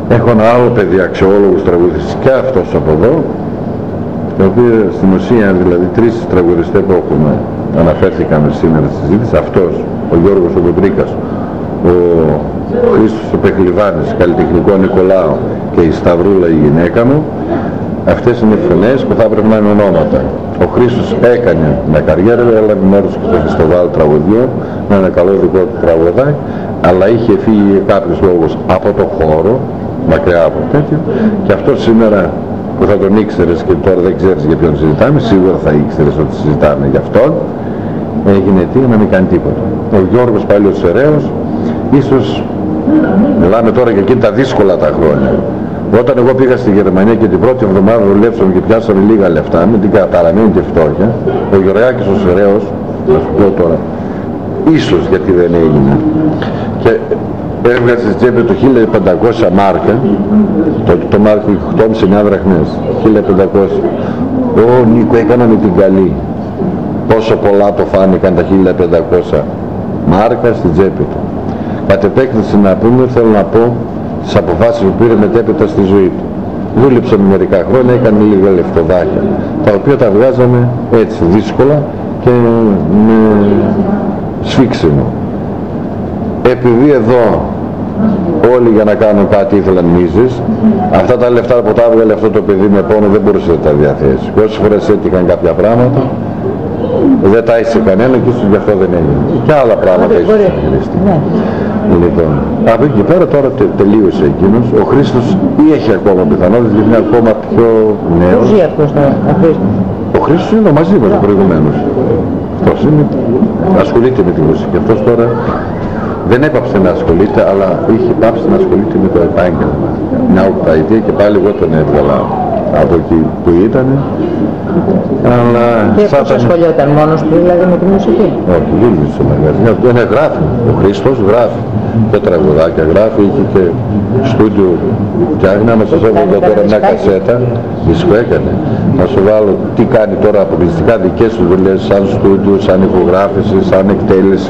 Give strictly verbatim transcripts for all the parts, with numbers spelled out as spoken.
Έχω ένα άλλο παιδί αξιόλογος τραγουδιστής και αυτός από εδώ, οι οποίοι στην ουσία δηλαδή τρεις τραγουδιστές που έχουμε αναφέρθηκαν σήμερα στη συζήτηση, αυτός, ο Γιώργος ο Κοντρίκας, ο Χρήστος ο Πεχλιβάνης, καλλιτεχνικό Νικολάου και η Σταυρούλα η γυναίκα μου. Αυτές είναι οι φωνές που θα έπρεπε να είναι ονόματα. Ο Χρήστος έκανε μια καριέρα, έλαβε μέρος και στο φεστιβάλ τραγουδιών, με ένα καλό δικό του τραγουδάκι, αλλά είχε φύγει κάποιος λόγος από το χώρο, μακριά από τέτοιο, και αυτό σήμερα που θα τον ήξερες και τώρα δεν ξέρεις για ποιον συζητάμε, σίγουρα θα ήξερες ότι συζητάμε για αυτόν, έγινε τι, να μην κάνει τίποτα. Ο Γιώργος πάλι ο Σεραίος, ίσως μιλάμε τώρα για εκείνη τα δύσκολα τα χρόνια. Όταν εγώ πήγα στη Γερμανία και την πρώτη εβδομάδα δουλέψαμε και πιάσαμε λίγα λεφτά με την παραμείνητη φτώχεια, ο Γεωργάκης ο Σεραίος, να σου πω τώρα, ίσως γιατί δεν έγινε, και έβγαζε στη τσέπη του χίλια πεντακόσια μάρκα, τότε το μάρκο οκτώ κόμμα εννιά δραχμές, χίλια πεντακόσια. Ω Νίκο, έκαναμε την καλή. Πόσο πολλά το φάνηκαν τα χίλια πεντακόσια μάρκα στην τσέπη του. Κατ' επέκταση να πούμε, θέλω να πω, τις αποφάσεις που πήρε μετέπειτα στη ζωή του. Δούλεψε μερικά χρόνια, έκανε λίγα λεφτοδάκια, τα οποία τα βγάζαμε έτσι δύσκολα και με σφίξιμο. Επειδή εδώ όλοι για να κάνουν κάτι ήθελαν μίζες, αυτά τα λεφτά που τα έβγαλε αυτό το παιδί με πόνο δεν μπορούσε να τα διαθέσει. Και όσες φορές έτυχαν κάποια πράγματα, δεν τα είσαι κανένα και ίσως γι' αυτό δεν έγινε. Και άλλα πράγματα ίσως δεν. Λοιπόν, από εκεί πέρα τώρα τε, τελείωσε εκείνος. Ο Χρήστος ή έχει ακόμα πιθανότητες γιατί είναι ακόμα πιο νέος. Ζει αυτός τώρα, ο Χρήστος. Ο Χρήστος είναι μαζί μας προηγουμένως. Αυτός είναι, ασχολείται με τη μουσική. Αυτός τώρα δεν έπαψε να ασχολείται, αλλά είχε πάψει να ασχολείται με το επάγγελμα. Μια οκταετία και πάλι εγώ τον έβγαλα από εκεί που ήταν. Αλλά και πώς ασχολιόταν μόνος του δηλαδή με τη μουσική? Όχι, δούλευε στο μαγαζί. Δεν γράφει. Ο Χρήστος γράφει. Και τραγουδάκια γράφει, είχε και στούντιο φτιάχνει. Άμα σας έβγαλα τώρα μια κασέτα, δίσκο έκανε. Να σου βάλω τι κάνει τώρα αποκλειστικά δικές του δουλειές, σαν στούντιο, σαν ηχογράφηση, σαν εκτέλεση.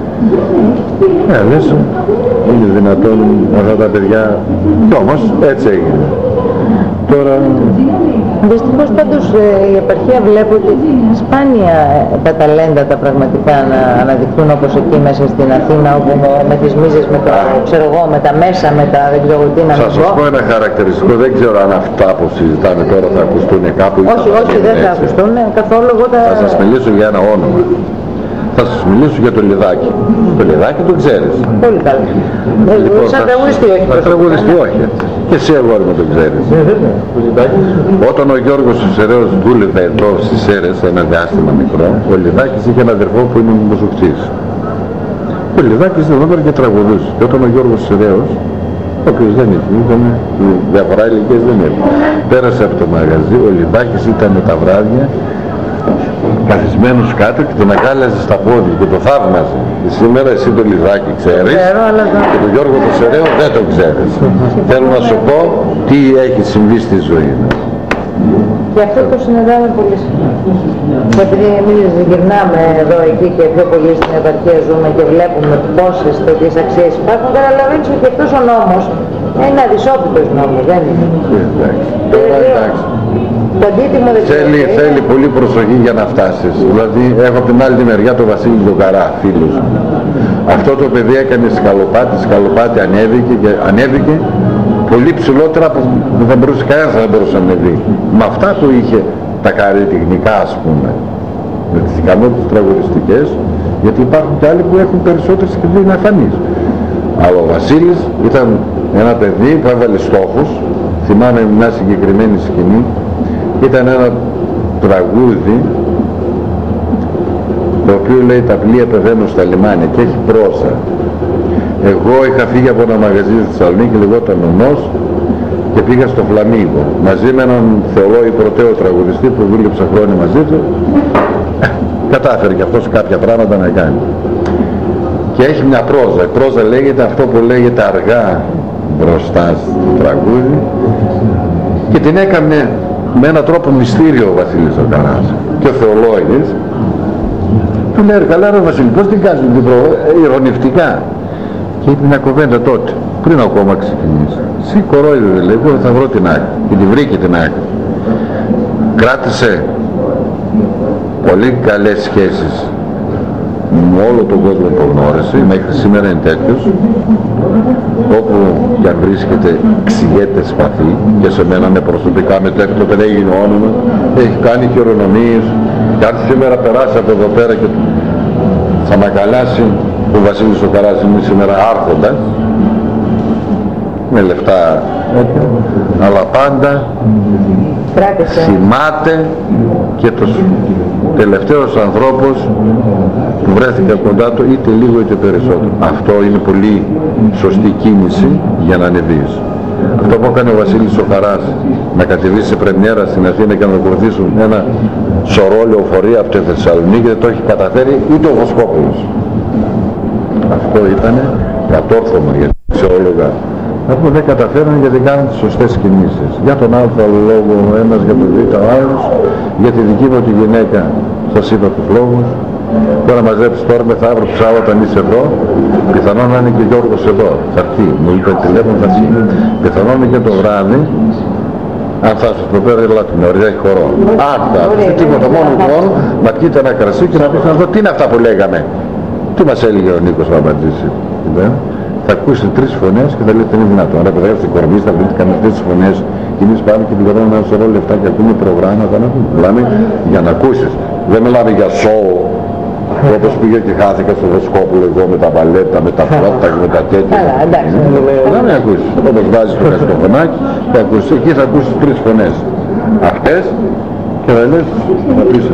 Ναι, λες, είναι δυνατόν αυτά τα παιδιά, κι όμως έτσι έγινε. Τώρα... Δυστυχώς πάντως η επαρχία βλέπω ότι σπάνια τα ταλέντα τα πραγματικά να αναδειχθούν όπως εκεί μέσα στην Αθήνα, όπου με τις μίζες, με, το, ξέρω εγώ, με τα μέσα, με τα δεν ξέρω τι να μην πω. Θα σας πω ένα χαρακτηριστικό, δεν ξέρω αν αυτά που συζητάμε τώρα θα ακουστούν κάπου. Όχι, όχι, δεν θα ακουστούν καθόλου. Εγώ τα... Θα σας μιλήσω για ένα όνομα. Θα σας μιλήσω για το Λιδάκι. Το Λιδάκι το ξέρεις. Πολύ καλά. Λοιπόν, σαν τραγουδιστή όχι. Σαν τραγουδιστή όχι. Και εσύ αγόρι μου το ξέρεις. Όταν ο Γιώργος ο Σεραίος δούλευε εδώ στις Σέρρες ένα διάστημα μικρό, ο Λιδάκης είχε ένα αδερφό που είναι μουσουκτής. Ο Λιδάκης δεν έπαιρνε και τραγουδούσε. Και όταν ο Γιώργος Σεραίος, ο οποίος δεν είχε, ήταν διαφορά ηλικίες δεν είχε, πέρασε από το μαγαζί, ο Λιδάκης ήταν τα βράδια καθισμένος κάτω και τον αγκάλιαζε στα πόδια και το θαύμαζε. Και σήμερα εσύ το Λιδάκι ξέρεις και τον Γιώργο το Σεραίο δεν το ξέρεις. Θέλω να σου πω τι έχει συμβεί στη ζωή μου. Και αυτό το συναντάμε πολύ συχνά. Και επειδή εμείς γυρνάμε εδώ εκεί και πιο πολύ στην επαρχία ζούμε και βλέπουμε πόσες τέτοιες αξίες υπάρχουν, καταλαβαίνεις ότι αυτός ο νόμος είναι αδυσόπιτος νόμος, δεν είναι? Εντάξει. Τώρα εντάξει. Το αντίτιμο δεν θέλει, θέλει πολύ προσοχή για να φτάσεις. Δηλαδή έχω από την άλλη τη μεριά τον Βασίλη τον Καρά, φίλος μου. Αυτό το παιδί έκανε σκαλοπάτι, σκαλοπάτι ανέβηκε και ανέβηκε πολύ ψηλότερα που δεν μπορούσε κανένας να μπορούσε να ανεβεί. Με αυτά που είχε τα καλλιτεχνικά ας πούμε, με τις ικανότητες τραγουδιστικές, γιατί υπάρχουν και άλλοι που έχουν περισσότερες και δεν είναι αφανείς. Αλλά ο Βασίλης ήταν ένα παιδί που έβαλε στόχους, θυμάμαι μια συγκεκριμένη σκηνή, ήταν ένα τραγούδι το οποίο λέει τα πλοία πεθαίνουν στα λιμάνια και έχει πρόσα. Εγώ είχα φύγει από ένα μαγαζί στη Θεσσαλονίκη, λεγόταν Νομός, και πήγα στο Φλαμίγο μαζί με έναν θεολό υπρωτέο τραγουδιστή που δούλεψα χρόνια μαζί του. Κατάφερε και αυτός κάποια πράγματα να κάνει. Και έχει μια πρόζα. Η πρόζα λέγεται αυτό που λέγεται αργά μπροστά στο τραγούδι και την έκανε με έναν τρόπο μυστήριο ο Βασίλης ο Καράς. Και ο Θεολόγης του λέει, καλά ρε Βασίλη, πώς την κάνεις την πρόβα, ειρωνευτικά. Και είπε μια κοβέντα τότε. πριν ακόμα ξεκινήσει. Συ κορόιδε λέει, εγώ θα βρω την άκρη. Και τη βρήκε την άκρη. Κράτησε πολύ καλές σχέσεις με όλο τον κόσμο που γνώρισε, μέχρι σήμερα είναι τέτοιος, όπου και αν βρίσκεται ξηγέται σπαθί, και σε μένα ναι προσωπικά μετέφτω δεν έγινε όνομα, έχει κάνει χειρονομίες, και αν σήμερα περάσει από εδώ πέρα και θα μ' αγκαλιάσει, ο Βασίλης ο Καράς είναι σήμερα άρχοντας, με λεφτά, αλλά πάντα θυμάται και τους τελευταίος ανθρώπους που βρέθηκαν κοντά του, είτε λίγο είτε περισσότερο. Αυτό είναι πολύ σωστή κίνηση για να ανεβείς. Αυτό που έκανε ο Βασίλης ο Χαράς, να κατεβεί σε πρεμιέρα στην Αθήνα και να ακολουθήσουν ένα σωρό λεωφορεία από τη Θεσσαλονίκη, δεν το έχει καταφέρει ούτε ο Βοσκόπουλος. Αυτό ήταν κατόρθωμα για τα αξιόλογα. Αυτό δεν καταφέρουν γιατί κάνουν τις σωστές κινήσεις. Για τον α λόγο ο ένας, για τον β ο άλλος, για τη δική μου τη γυναίκα σας είπα τους λόγους. Τώρα μαζέψεις τώρα μεθαύριο του Σάββατο αν είσαι εδώ, πιθανόν να είναι και Γιώργος εδώ. Θα έρθει, μου είπε τηλέφωνο, θα έρθει. Πιθανόν είναι και το βράδυ, αν θα έρθει εδώ πέρα, έλα την ωραία, έχει χορό. Άκτα, τίποτα μόνο λοιπόν, να πιείτε ένα κρασί και να πεις να δω τι είναι αυτά που λέγαμε. Τι μας έλεγε ο Νίκος να απαντήσει. Θα ακούσετε τρεις φωνές και θα λέτε είναι δυνατόν. Αν παιδεύετε την κορμής, θα βρείτε κανένα τρεις φωνές και εμείς πάμε και πληρώνουμε ένα σωρό λεφτά και ακούμε προγράμματα. Μιλάμε για να ακούσεις. Δεν μιλάμε για σοου. Όπως πήγε και χάθηκα στο Βοσκόπουλο εγώ με τα μπαλέτα, με τα φλότα και με τα τέτοια. Καλά, εντάξει. Δεν με ακούσεις. Όπως βάζεις το μέσα στο φωνάκι, θα ακούσεις. Εκεί θα ακούσεις τρεις φωνές. Αυτές και θα λες να πεις.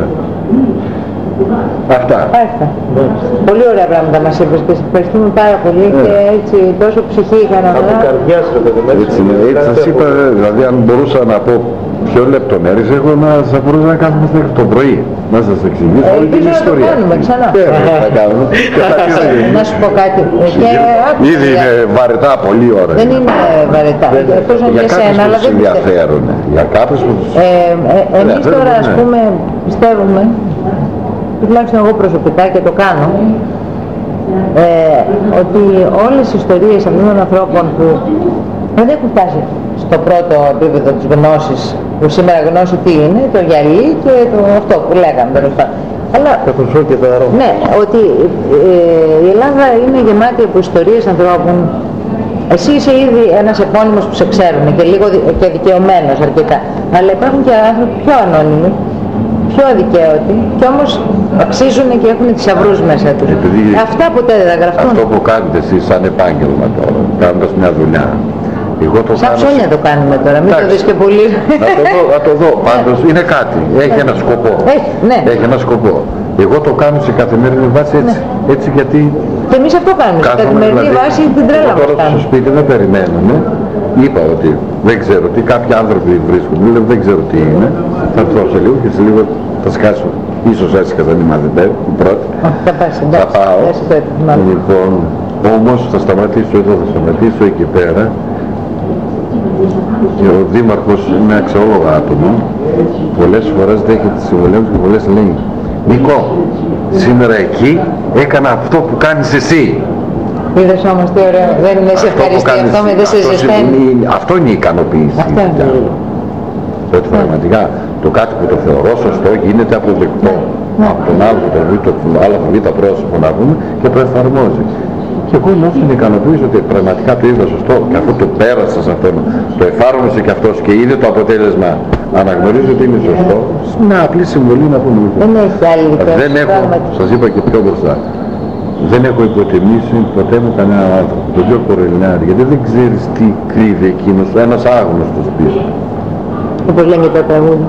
Αυτά. Αυτά. Πολύ ωραία πράγματα μας είπες και σε ευχαριστούμε πάρα πολύ yeah. και έτσι τόσο ψυχή είχαν αυτά. Από καρδιάς ρε παιδί. Έτσι είναι, έτσι σας είπα, δηλαδή αν μπορούσα να πω πιο λεπτομέρειες, εγώ να σας μπορούσα να κάνουμε το πρωί, να σας εξηγήσω ε, όλη την ιστορία. Να το κάνουμε ξανά. Θα κάνουμε. Να σου πω κάτι. Ήδη είναι βαρετά πολλή ώρα. Δεν είναι βαρετά. Για κάποιους που τους ενδιαφέρουν. Για κάποιους που τους ενδιαφέρουν. Εμείς τώρα ας πούμε πιστεύουμε, τουλάχιστον εγώ προσωπικά και το κάνω, ε, ότι όλες οι ιστορίες αυτών των ανθρώπων που δεν έχουν φτάσει στο πρώτο επίπεδο της γνώσης, που σήμερα γνώση τι είναι, το γυαλί και το αυτό που λέγαμε τέλος πάντων. Αλλά, ναι, ότι ε, η Ελλάδα είναι γεμάτη από ιστορίες ανθρώπων. Εσύ είσαι ήδη ένας επώνυμος που σε ξέρουν και λίγο και δικαιωμένος αρκετά, αλλά υπάρχουν και άνθρωποι πιο ανώνυμοι, πιο αδικαίωτοι και όμως αξίζουν και έχουν θησαυρούς μέσα τους. Επειδή αυτά ποτέ δεν θα γραφτούν. Αυτό που κάνετε εσείς σαν επάγγελμα τώρα, κάνοντας μια δουλειά. Εγώ το σαν ψώνια το κάνουμε τώρα, μην το δεις και πολύ. Να το δω, να το δω. Πάντως είναι κάτι, έχει ένα σκοπό. Έχει, ναι. Έχει ένα σκοπό. Εγώ το κάνω σε καθημερινή βάση έτσι, ναι. έτσι γιατί... Και εμείς αυτό κάνουμε, σε καθημερινή δηλαδή, βάση την τρέλα μας τώρα στο σπίτι δεν περιμένουμε. Είπα ότι δεν ξέρω τι, κάποιοι άνθρωποι βρίσκουν, λέω δεν ξέρω τι είναι, θα έρθω σε λίγο και σε λίγο θα σκάσω. Ίσως έτσι και δεν είμαι μαθητές, η πρώτη. Θα πας, εντάξει, θα πάω. Λοιπόν, όμως θα σταματήσω εδώ, θα σταματήσω εκεί πέρα. Και ο Δήμαρχος είναι αξιόλογο άτομο, πολλές φορές δέχεται τις συμβολές και πολλές λέει Νίκο, σήμερα εκεί έκανα αυτό που κάνεις εσύ. Είδες όμως τι ωραίο, δεν είναι σε ευχαριστή, αυτό με δεν σε ζεσταίνει. Αυτό είναι η ικανοποίηση. Αυτό είναι. Ότι πραγματικά το κάτι που το θεωρώ σωστό γίνεται αποδεκτό από τον άλλο που το β' το άλλο β' πρόσωπο να πούμε και το εφαρμόζει. Και εγώ νιώθω την ικανοποίηση ότι πραγματικά το είδα σωστό και αφού το πέρασα σε αυτόν, το εφάρμοσε και αυτός και είδε το αποτέλεσμα, αναγνωρίζω ότι είναι σωστό. Μια απλή συμβολή να πούμε. Δεν έχει άλλη Δεν έχω, σας είπα και πιο μπροστά, δεν έχω υποτιμήσει ποτέ μου κανέναν άνθρωπο, το πιο κορελινάρι, γιατί δεν ξέρεις τι κρύβει εκείνος, ένας άγνωστος πίσω. Όπως λένε τα τραγούδια.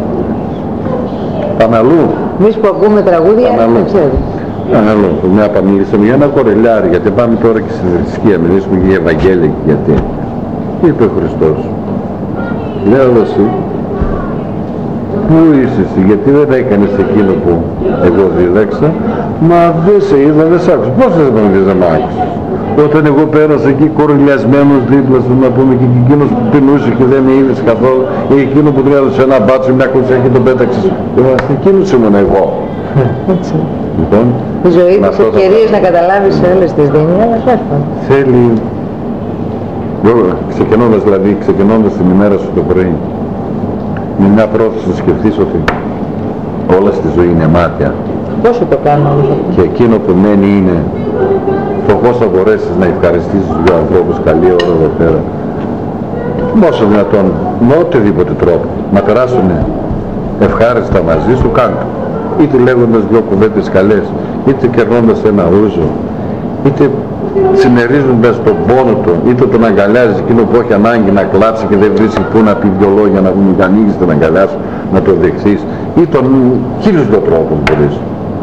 Παναλού. Εμείς που ακούμε τραγούδια, δεν ξέρω. Άλλο, μια πανηγυρίσαμε για ένα κορελιάρι, γιατί πάμε τώρα και στη θρησκεία, μιλήσουμε για Ευαγγέλια και γιατί. Τι είπε ο Χριστός. Λέω εσύ, πού είσαι εσύ, γιατί δεν έκανες εκείνο που εγώ δίδαξα, μα δεν σε είδα, δεν σ' άκουσα. Πώς δεν δεν μ' άκουσες. Όταν εγώ πέρασα εκεί κορελιασμένος δίπλα σου να πούμε και εκείνος που πεινούσε και δεν με είδες καθόλου, ή εκείνο που του έδωσε ένα μπάτσο, μια κουτσιά και τον πέταξες. Εκείνος ήμουν εγώ. Έτσι. Λοιπόν, η ζωή της ευκαιρίες να καταλάβεις όλες τις δίνει, αλλά τέλος. Θέλει ξεκινώντας δηλαδή, ξεκινώντας την ημέρα σου το πρωί, με μια πρόθεση να σκεφτείς ότι όλα στη ζωή είναι μάτια. Πόσο το κάνω όμως αυτό. Και εκείνο που μένει είναι το πώς θα μπορέσεις να ευχαριστήσεις τους ανθρώπους καλή ώρα εδώ πέρα. Όσο δυνατόν, με οτιδήποτε τρόπο, να περάσουν ευχάριστα μαζί σου, κάτω. Είτε λέγοντας δυο κουβέντες καλές, είτε κερνώντας ένα ούζο, είτε συμμερίζοντας τον πόνο του, είτε τον αγκαλιάζει εκείνο που έχει ανάγκη να κλάψει και δεν βρίσκει πού να πει δυο λόγια, να μην ανοίγεις την αγκαλιά σου, να το δεχθείς, ή τον χίλιους δυο τρόπους μπορείς.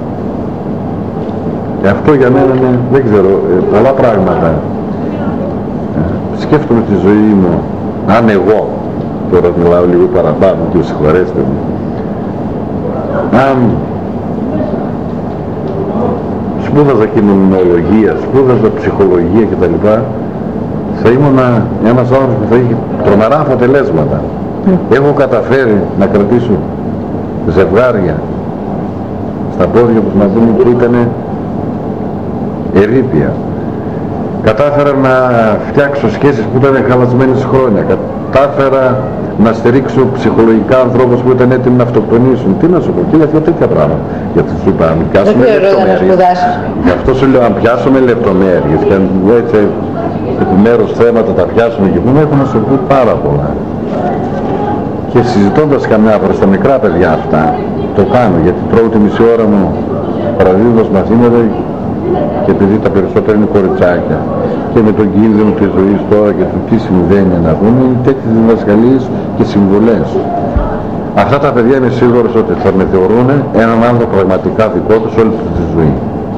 Και αυτό για μένα είναι, δεν ξέρω, πολλά πράγματα. Σκέφτομαι τη ζωή μου, αν εγώ, τώρα μιλάω λίγο παραπάνω και συγχωρέστε μου, αν σπούδαζα κοινωνιολογία, σπούδαζα ψυχολογία κτλ, θα ήμουν ένας άνθρωπος που θα είχε τρομερά αποτελέσματα. Mm. Έχω καταφέρει να κρατήσω ζευγάρια στα πόδια τους μαζί μου που ήταν ερείπια. Κατάφερα να φτιάξω σχέσεις που ήταν χαλασμένες χρόνια. Κατάφερα να στηρίξω ψυχολογικά ανθρώπους που ήταν έτοιμοι να αυτοκτονήσουν. Τι να σου πω, και δύο τέτοια πράγματα. Γιατί σου είπα, αν πιάσουμε λεπτομέρειες. Γι' αυτό σου λέω, αν πιάσουμε λεπτομέρειες και αν έτσι επιμέρους θέματα τα πιάσουμε και πούμε, έχω να σου πω πάρα πολλά. Και συζητώντας καμιά φορά στα μικρά παιδιά αυτά, το κάνω, γιατί τρώω τη μισή ώρα μου παραδείγματος μαθήματα, και επειδή τα περισσότερα είναι κοριτσάκια και με τον κίνδυνο της ζωής τώρα και του τι συμβαίνει να δούμε, είναι τέτοιες διδασκαλίες και συμβουλές. Αυτά τα παιδιά είναι σίγουρος ότι θα με θεωρούν έναν άνθρωπο πραγματικά δικό τους όλη τους τη ζωή.